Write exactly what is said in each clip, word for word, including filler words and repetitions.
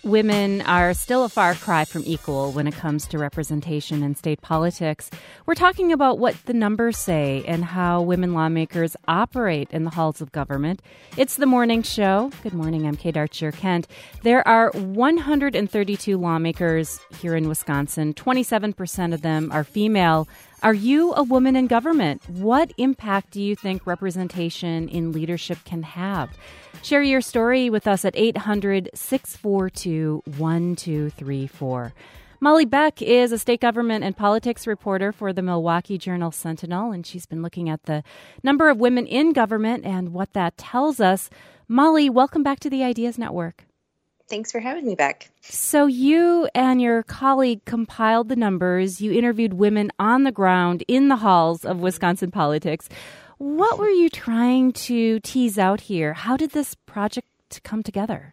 women are still a far cry from equal when it comes to representation in state politics. We're talking about what the numbers say and how women lawmakers operate in the halls of government. It's the morning show. Good morning, I'm Kate Archer-Kent. There are one hundred thirty-two lawmakers here in Wisconsin. twenty-seven percent of them are female. Are you a woman in government? What impact do you think representation in leadership can have? Share your story with us at eight hundred, six four two, one two three four. Molly Beck is a state government and politics reporter for the Milwaukee Journal-Sentinel, and she's been looking at the number of women in government and what that tells us. Molly, welcome back to the Ideas Network. Thanks for having me back. So you and your colleague compiled the numbers. You interviewed women on the ground in the halls of Wisconsin politics. What were you trying to tease out here? How did this project come together?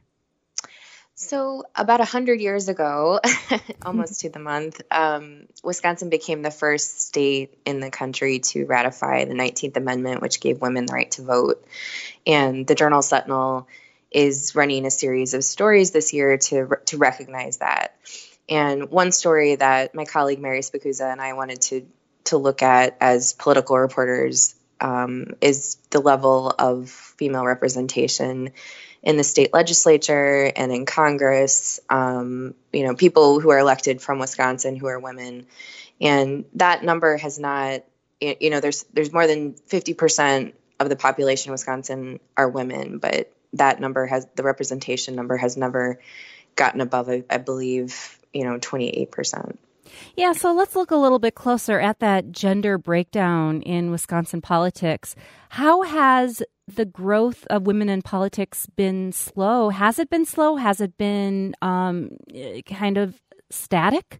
So about one hundred years ago, almost to the month, um, Wisconsin became the first state in the country to ratify the nineteenth Amendment, which gave women the right to vote. And the Journal-Sentinel is running a series of stories this year to to recognize that. And one story that my colleague Mary Spikuza and I wanted to to look at as political reporters um, is the level of female representation in the state legislature and in Congress. Um, you know, people who are elected from Wisconsin who are women, and that number has not. You know, there's there's more than fifty percent of the population of Wisconsin are women, but that number has, the representation number has never gotten above, I, I believe, you know, twenty-eight percent. Yeah, so let's look a little bit closer at that gender breakdown in Wisconsin politics. How has the growth of women in politics been slow? Has it been slow? Has it been um, kind of static?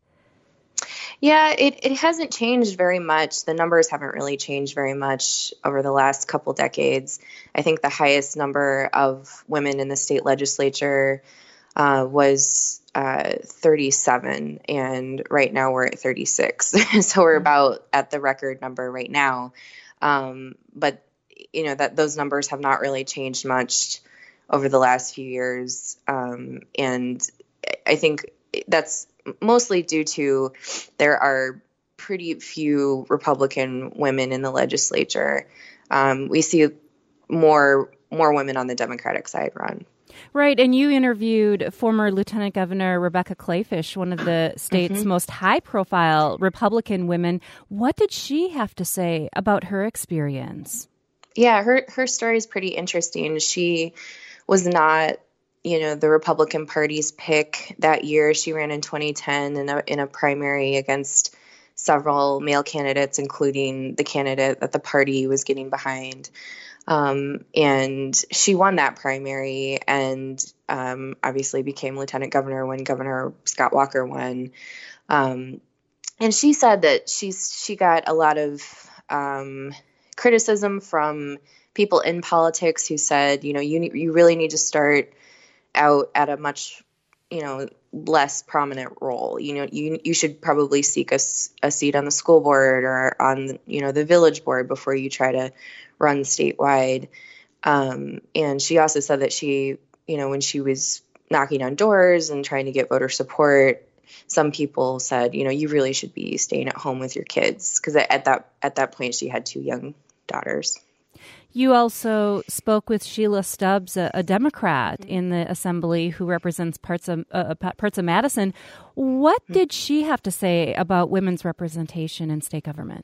Yeah, it, it hasn't changed very much. The numbers haven't really changed very much over the last couple decades. I think the highest number of women in the state legislature uh, was uh, thirty-seven, and right now we're at thirty-six. So we're about at the record number right now. Um, but, you know, that those numbers have not really changed much over the last few years. Um, and I think that's mostly due to there are pretty few Republican women in the legislature. Um, we see more more women on the Democratic side run. Right, and you interviewed former Lieutenant Governor Rebecca Kleefisch, one of the state's mm-hmm. most high-profile Republican women. What did she have to say about her experience? Yeah, her her story is pretty interesting. She was not, you know, the Republican Party's pick that year. She ran in twenty ten in a, in a primary against several male candidates, including the candidate that the party was getting behind. Um, and she won that primary and um, obviously became lieutenant governor when Governor Scott Walker won. Um, and she said that she's she got a lot of um, criticism from people in politics who said, you know, you you really need to start out at a much, you know, less prominent role. You know, you you should probably seek a, a seat on the school board or on, you know, the village board before you try to run statewide. Um, and she also said that she, you know, when she was knocking on doors and trying to get voter support, some people said, you know, you really should be staying at home with your kids, because at that at that point she had two young daughters. You also spoke with Sheila Stubbs, a, a Democrat in the Assembly who represents parts of uh, parts of Madison. What did she have to say about women's representation in state government?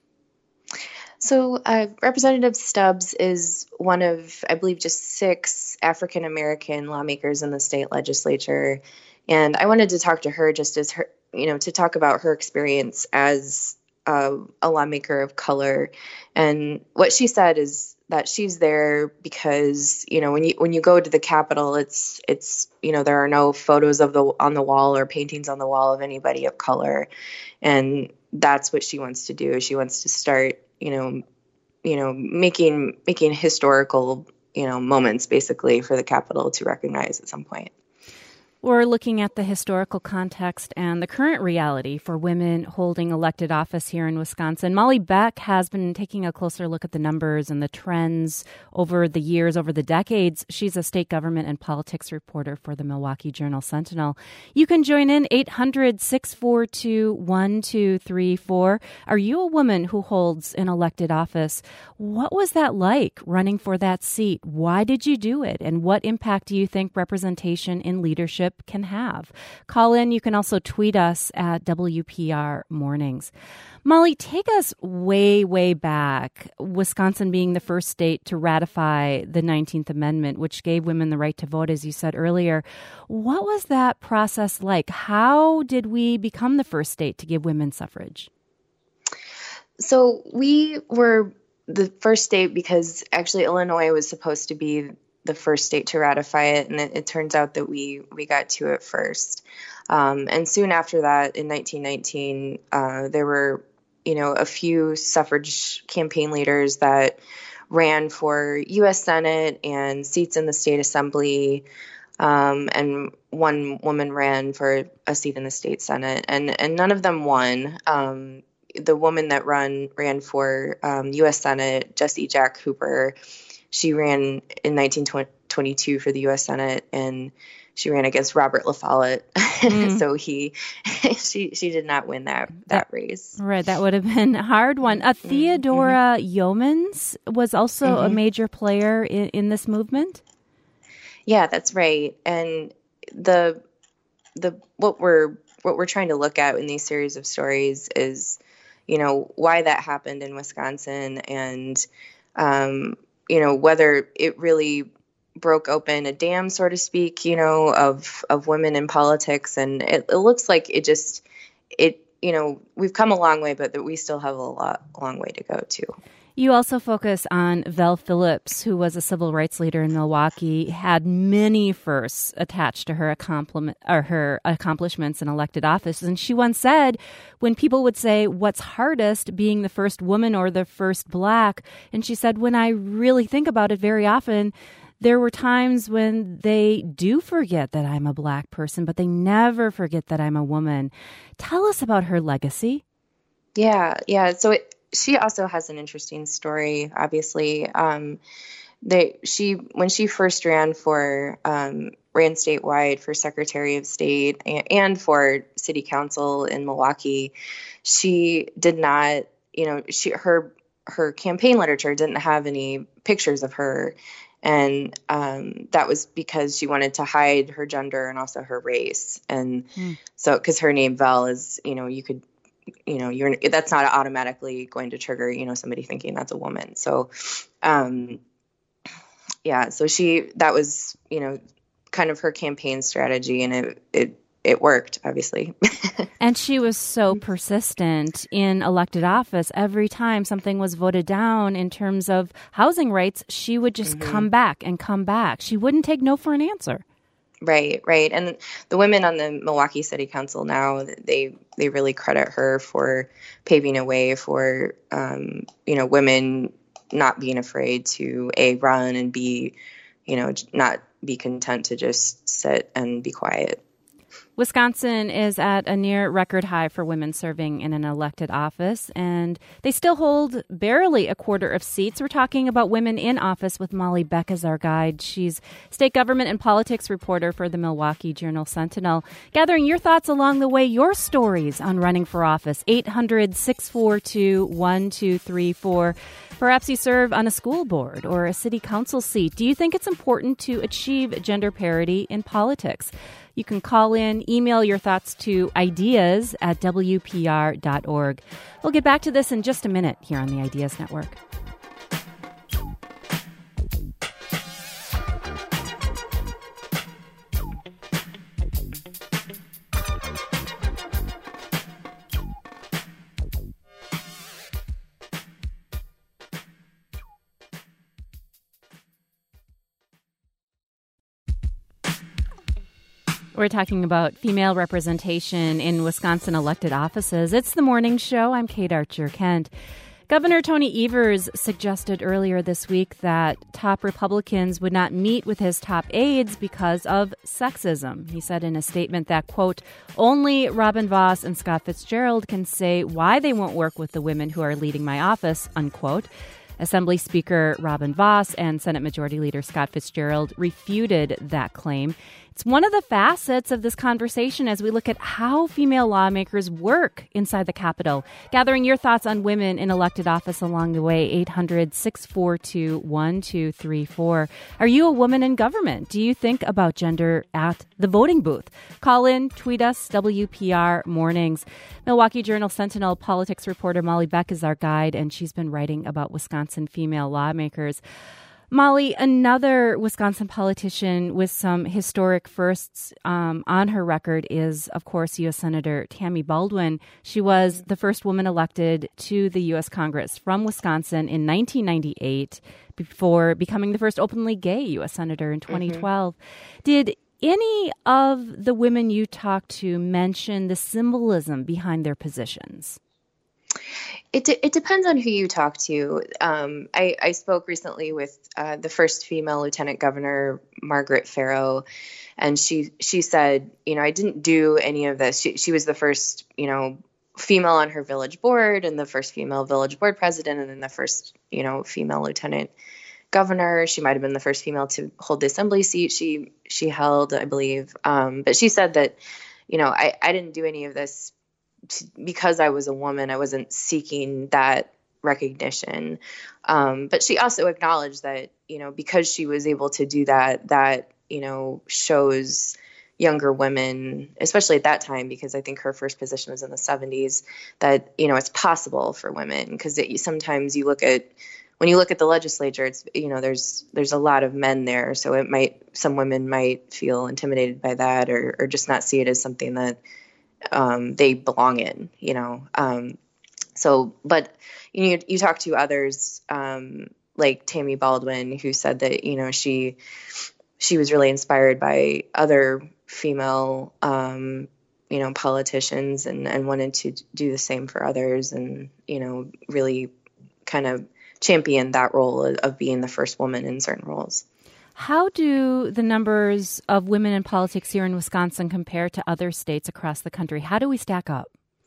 So uh, Representative Stubbs is one of, I believe, just six African-American lawmakers in the state legislature. And I wanted to talk to her just as her, you know, to talk about her experience as uh, a lawmaker of color. And what she said is that she's there because, you know, when you when you go to the Capitol, it's it's you know, there are no photos of the on the wall or paintings on the wall of anybody of color, and that's what she wants to do. She wants to start, you know, you know, making making historical, you know, moments basically for the Capitol to recognize at some point. We're looking at the historical context and the current reality for women holding elected office here in Wisconsin. Molly Beck has been taking a closer look at the numbers and the trends over the years, over the decades. She's a state government and politics reporter for the Milwaukee Journal-Sentinel. You can join in eight hundred, six four two, one two three four. Are you a woman who holds an elected office? What was that like running for that seat? Why did you do it? And what impact do you think representation in leadership can have? Call in. You can also tweet us at W P R Mornings. Molly, take us way, way back, Wisconsin being the first state to ratify the nineteenth Amendment, which gave women the right to vote, as you said earlier. What was that process like? How did we become the first state to give women suffrage? So we were the first state because actually Illinois was supposed to be the first state to ratify it, and it, it turns out that we we got to it first. Um, and soon after that, in nineteen nineteen, uh, there were, you know, a few suffrage campaign leaders that ran for U S Senate and seats in the state assembly, um, and one woman ran for a seat in the state Senate, and and none of them won. Um, the woman that run ran for um, U S Senate, Jessie Jack Cooper. She ran in nineteen twenty-two for the U S Senate, and she ran against Robert La Follette. Mm. So he, she, she did not win that that, that race. Right, that would have been a hard one. Uh, Theodora mm-hmm. Yeomans was also mm-hmm. a major player in, in this movement. Yeah, that's right. And the the what we're what we're trying to look at in these series of stories is, you know, why that happened in Wisconsin, and um, you know, whether it really broke open a dam, so to speak, you know, of, of women in politics. And it, it looks like it just, it, you know, we've come a long way, but that we still have a lot, long way to go too. You also focus on Vel Phillips, who was a civil rights leader in Milwaukee, had many firsts attached to her accomplishment or her accomplishments in elected office. And she once said, when people would say, what's hardest, being the first woman or the first Black? And she said, when I really think about it, very often, there were times when they do forget that I'm a Black person, but they never forget that I'm a woman. Tell us about her legacy. Yeah, yeah. So it, she also has an interesting story, obviously. Um, they, she, when she first ran for, um, ran statewide for Secretary of State and, and for City Council in Milwaukee, she did not, you know, she, her, her campaign literature didn't have any pictures of her. And um, that was because she wanted to hide her gender and also her race. And mm. so, because her name Vel is, you know, you could, you know, you're that's not automatically going to trigger, you know, somebody thinking that's a woman. So, um, yeah, so she, that was, you know, kind of her campaign strategy, and it, it, it worked, obviously. And she was so persistent in elected office. Every time something was voted down in terms of housing rights, she would just mm-hmm. come back and come back. She wouldn't take no for an answer. Right, right. And the women on the Milwaukee City Council now, they they really credit her for paving a way for, um, you know, women not being afraid to, A, run, and B, you know, not be content to just sit and be quiet. Wisconsin is at a near record high for women serving in an elected office, and they still hold barely a quarter of seats. We're talking about women in office with Molly Beck as our guide. She's state government and politics reporter for the Milwaukee Journal-Sentinel. Gathering your thoughts along the way, your stories on running for office. eight hundred, six four two, one two three four. Perhaps you serve on a school board or a city council seat. Do you think it's important to achieve gender parity in politics? You can call in, email your thoughts to ideas at W P R dot org. We'll get back to this in just a minute here on the Ideas Network. We're talking about female representation in Wisconsin elected offices. It's the morning show. I'm Kate Archer Kent. Governor Tony Evers suggested earlier this week that top Republicans would not meet with his top aides because of sexism. He said in a statement that, quote, only Robin Vos and Scott Fitzgerald can say why they won't work with the women who are leading my office, unquote. Assembly Speaker Robin Vos and Senate Majority Leader Scott Fitzgerald refuted that claim. It's one of the facets of this conversation as we look at how female lawmakers work inside the Capitol. Gathering your thoughts on women in elected office along the way, eight hundred, six four two, one two three four. Are you a woman in government? Do you think about gender at the voting booth? Call in, tweet us, W P R Mornings. Milwaukee Journal Sentinel politics reporter Molly Beck is our guide, and she's been writing about Wisconsin female lawmakers. Molly, another Wisconsin politician with some historic firsts um, on her record is, of course, U S Senator Tammy Baldwin. She was the first woman elected to the U S Congress from Wisconsin in nineteen ninety-eight before becoming the first openly gay U S Senator in twenty twelve. Mm-hmm. Did any of the women you talked to mention the symbolism behind their positions? It de- it depends on who you talk to. Um, I, I spoke recently with uh, the first female lieutenant governor, Margaret Farrow, and she she said, you know, I didn't do any of this. She she was the first, you know, female on her village board and the first female village board president, and then the first, you know, female lieutenant governor. She might have been the first female to hold the assembly seat she she held, I believe. Um, but she said that, you know, I, I didn't do any of this because I was a woman. I wasn't seeking that recognition. Um, but she also acknowledged that, you know, because she was able to do that, that, you know, shows younger women, especially at that time, because I think her first position was in the seventies, that, you know, it's possible for women. Because sometimes you look at, when you look at the legislature, it's, you know, there's there's a lot of men there. So it might, some women might feel intimidated by that, or, or just not see it as something that Um, they belong in, you know. Um, so, but you you talk to others um, like Tammy Baldwin, who said that, you know, she she was really inspired by other female, um, you know, politicians, and, and wanted to do the same for others, and, you know, really kind of championed that role of, of being the first woman in certain roles. How do the numbers of women in politics here in Wisconsin compare to other states across the country? How do we stack up?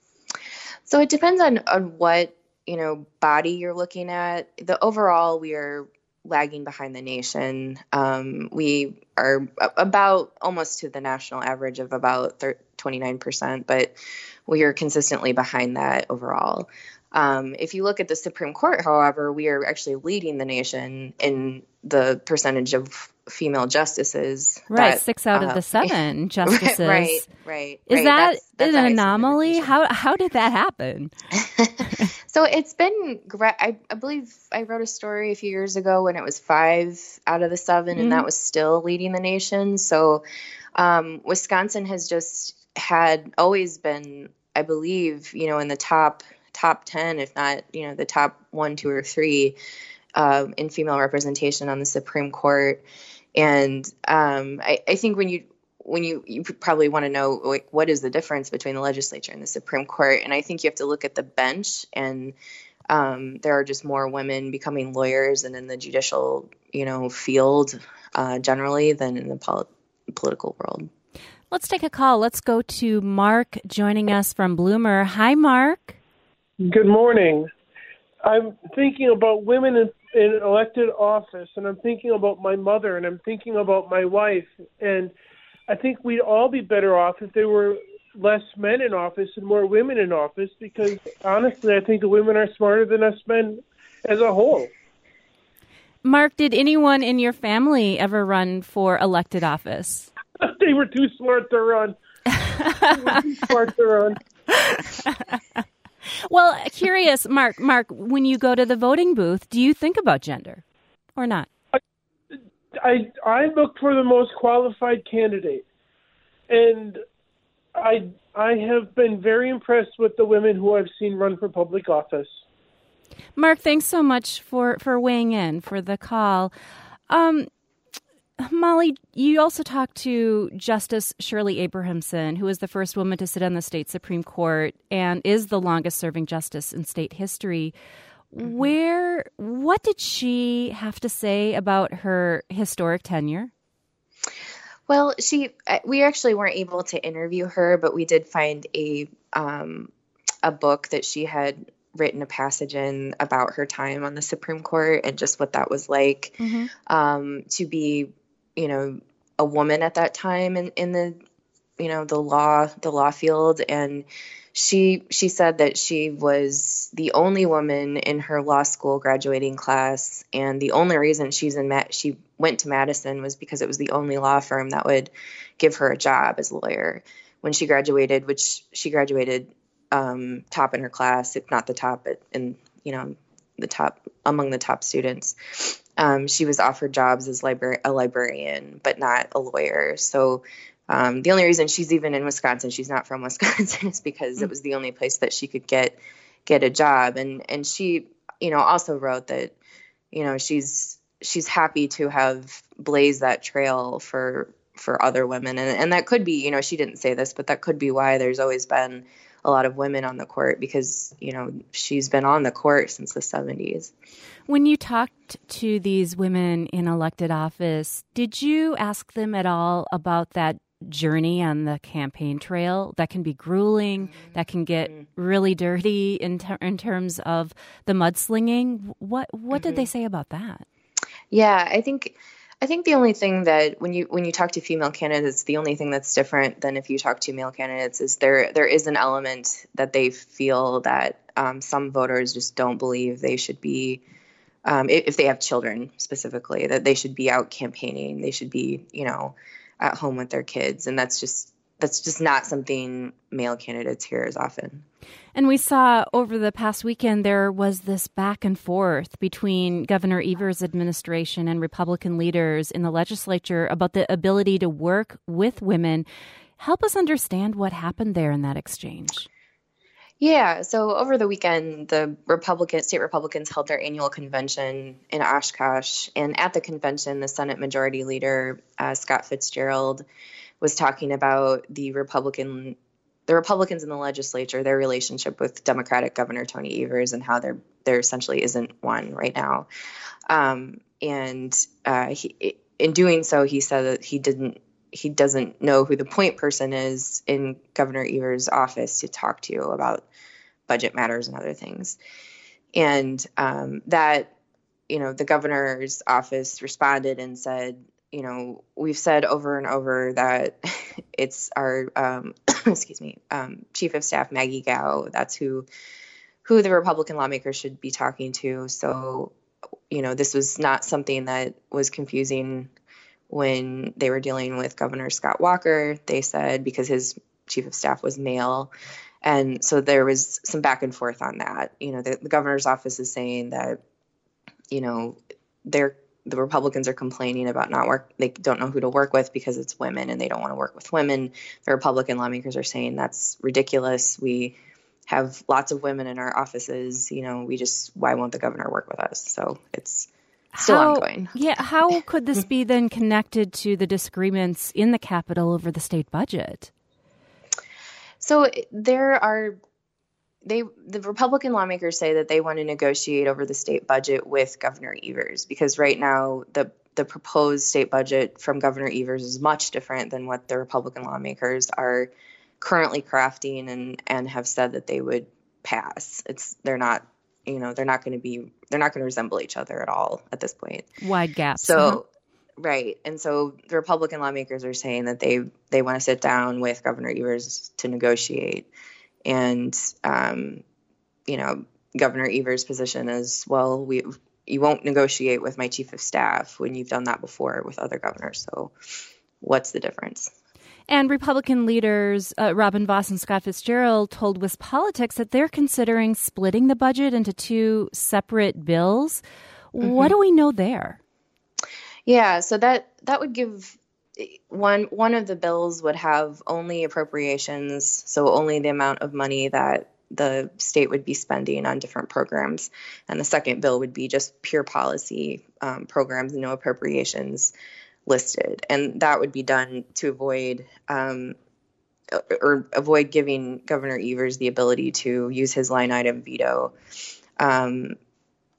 So it depends on, on what, you know, body you're looking at. The overall, we are lagging behind the nation. Um, we are about almost to the national average of about twenty-nine percent, but we are consistently behind that overall. Um, if you look at the Supreme Court, however, we are actually leading the nation in the percentage of female justices. Right, that, six out uh, of the seven justices. Right, right. Is right. that that's, that's an anomaly? How how did that happen? So it's been, I, I believe I wrote a story a few years ago when it was five out of the seven, mm-hmm. and that was still leading the nation. So um, Wisconsin has just had always been, I believe, you know, in the top top ten, if not, you know, the top one, two, or three uh, in female representation on the Supreme Court. And um, I, I think when you when you you probably want to know, like, what is the difference between the legislature and the Supreme Court? And I think you have to look at the bench, and um, there are just more women becoming lawyers and in the judicial, you know, field uh, generally than in the pol- political world. Let's take a call. Let's go to Mark joining us from Bloomer. Hi, Mark. Good morning. I'm thinking about women in, in elected office, and I'm thinking about my mother, and I'm thinking about my wife. And I think we'd all be better off if there were less men in office and more women in office, because honestly, I think the women are smarter than us men as a whole. Mark, did anyone in your family ever run for elected office? They were too smart to run. They were too smart to run. Well, curious, Mark, Mark, when you go to the voting booth, do you think about gender or not? I, I, I look for the most qualified candidate. And I, I have been very impressed with the women who I've seen run for public office. Mark, thanks so much for, for weighing in, for the call. Um, Molly, you also talked to Justice Shirley Abrahamson, who is the first woman to sit on the state Supreme Court and is the longest-serving justice in state history. Mm-hmm. Where, what did she have to say about her historic tenure? Well, she, we actually weren't able to interview her, but we did find a, um, a book that she had written a passage in about her time on the Supreme Court and just what that was like, mm-hmm. um, to be, you know, a woman at that time in, in the, you know, the law, the law field. And she, she said that she was the only woman in her law school graduating class. And the only reason she's in, Ma- she went to Madison was because it was the only law firm that would give her a job as a lawyer when she graduated, which she graduated um, top in her class, if not the top, but in, you know, the top among the top students. Um, she was offered jobs as libra- a librarian, but not a lawyer. So um, the only reason she's even in Wisconsin, she's not from Wisconsin, is because mm-hmm. it was the only place that she could get get a job. And and she, you know, also wrote that, you know, she's she's happy to have blazed that trail for for other women, and and that could be, you know, she didn't say this, but that could be why there's always been a lot of women on the court, because, you know, she's been on the court since the seventies. When you talked to these women in elected office, did you ask them at all about that journey on the campaign trail that can be grueling, that can get really dirty in, ter- in terms of the mudslinging? What what mm-hmm. did they say about that? Yeah, I think I think the only thing that when you when you talk to female candidates, the only thing that's different than if you talk to male candidates is there there is an element that they feel that um, some voters just don't believe they should be, um, if they have children specifically, that they should be out campaigning, they should be, you know, at home with their kids, and that's just that's just not something male candidates hear as often. And we saw over the past weekend there was this back and forth between Governor Evers' administration and Republican leaders in the legislature about the ability to work with women. Help us understand what happened there in that exchange. Yeah, so over the weekend, the Republican state Republicans held their annual convention in Oshkosh, and at the convention, the Senate Majority Leader uh, Scott Fitzgerald was talking about the Republican, the Republicans in the legislature, their relationship with Democratic Governor Tony Evers, and how there there essentially isn't one right now. Um, and uh, he, in doing so, he said that he didn't. He doesn't know who the point person is in Governor Evers' office to talk to about budget matters and other things. And um, that, you know, the governor's office responded and said, you know, we've said over and over that it's our, um, excuse me, um, Chief of Staff Maggie Gao. That's who, who the Republican lawmakers should be talking to. So, you know, this was not something that was confusing when they were dealing with Governor Scott Walker. They said because his chief of staff was male. And so there was some back and forth on that. You know, the, the governor's office is saying that, you know, they're, the Republicans are complaining about not work. They don't know who to work with because it's women and they don't want to work with women. The Republican lawmakers are saying that's ridiculous. We have lots of women in our offices. You know, we just, why won't the governor work with us? So it's still how, ongoing. Yeah. How could this be then connected to the disagreements in the Capitol over the state budget? So there are, they the Republican lawmakers say that they want to negotiate over the state budget with Governor Evers, because right now the the proposed state budget from Governor Evers is much different than what the Republican lawmakers are currently crafting and, and have said that they would pass. It's they're not, you know, they're not going to be, they're not going to resemble each other at all at this point. Wide gaps. So, uh-huh. Right. And so the Republican lawmakers are saying that they, they want to sit down with Governor Evers to negotiate. And, um, you know, Governor Evers' position is, well, we, you won't negotiate with my chief of staff when you've done that before with other governors. So what's the difference? And Republican leaders uh, Robin Vos and Scott Fitzgerald told WisPolitics that they're considering splitting the budget into two separate bills. Mm-hmm. What do we know there? Yeah, so that that would give one one of the bills would have only appropriations, so only the amount of money that the state would be spending on different programs, and the second bill would be just pure policy um, programs, no appropriations listed, and that would be done to avoid um, or avoid giving Governor Evers the ability to use his line item veto. Um,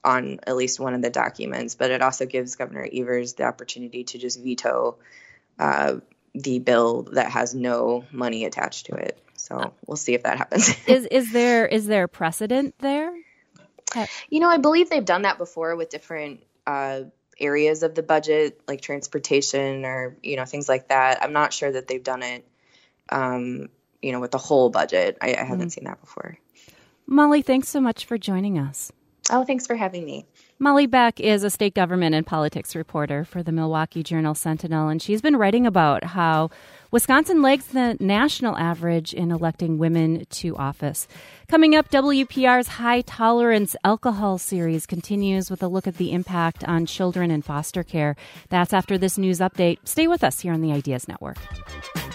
on at least one of the documents, but it also gives Governor Evers the opportunity to just veto uh, the bill that has no money attached to it. So we'll see if that happens. is is there is there precedent there? You know, I believe they've done that before with different uh, areas of the budget, like transportation or, you know, things like that. I'm not sure that they've done it, um, you know, with the whole budget. I, I haven't mm-hmm. seen that before. Molly, thanks so much for joining us. Oh, thanks for having me. Molly Beck is a state government and politics reporter for the Milwaukee Journal-Sentinel, and she's been writing about how Wisconsin lags the national average in electing women to office. Coming up, W P R's High Tolerance Alcohol series continues with a look at the impact on children in foster care. That's after this news update. Stay with us here on the Ideas Network.